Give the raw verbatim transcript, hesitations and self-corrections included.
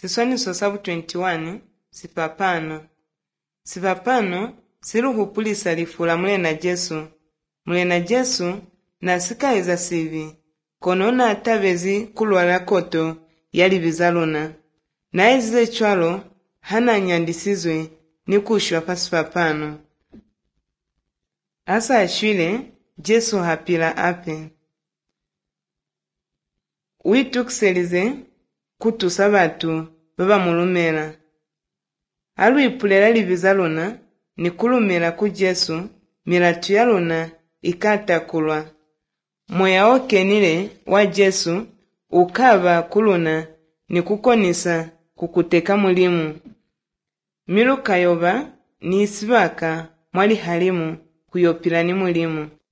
Siswaniso sabu twenty-one sipapano. Sipapano siruhupulisa lifula mule na Jesu. Mule na Jesu na sikaiza sivi. Konona atavezi kulwala koto yali bizalona. Na ezize chwalo hana nyandisizwe ni kushwa pasipapano. Asa ashwile Jesu hapila ape. Witukiselize kutu sabatu baba mulumela. Alu ipulela libizalona ni kulumela ku Jesu milatu yalona ikatakulwa. Moya okenile wa Jesu ukaba kuluna ni kukonisa kukuteka mulimu. Milu kayoba ni isibaka mwali halimu kuyopila ni mulimu.